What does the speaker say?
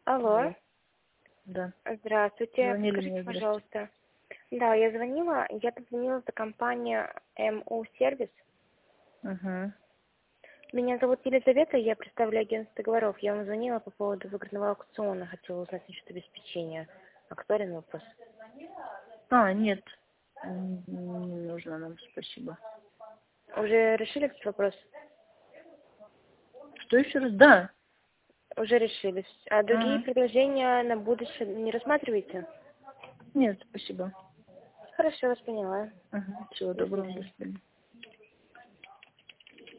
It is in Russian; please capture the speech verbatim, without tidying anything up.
Алло. Вот. Да. Здравствуйте. Звонили Скажите, мне, здрасте. пожалуйста. Да, я звонила. Я позвонила за компанию эм у Сервис. Угу. Меня зовут Елизавета, я представляю агентство договоров. Я вам звонила по поводу выигранного аукциона. Хотела узнать насчет обеспечения. Актуальный вопрос. А, нет. М, Не нужно нам, спасибо. Уже решили этот вопрос? Что еще раз? Да. Уже решили. А другие Ага. предложения на будущее не рассматриваете? Нет, спасибо. Хорошо, вас поняла. Ага. Всего До доброго, до свидания. свидания.